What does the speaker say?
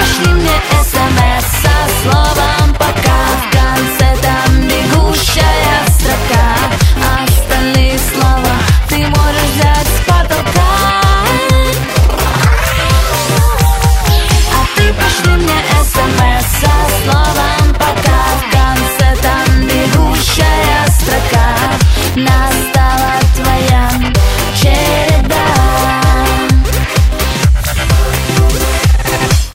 Пошли мне СМС со словом пока, в конце там бегущая строка. Остальные слова ты можешь взять с потолка. А ты пошли мне СМС со словом пока, в конце там бегущая строка.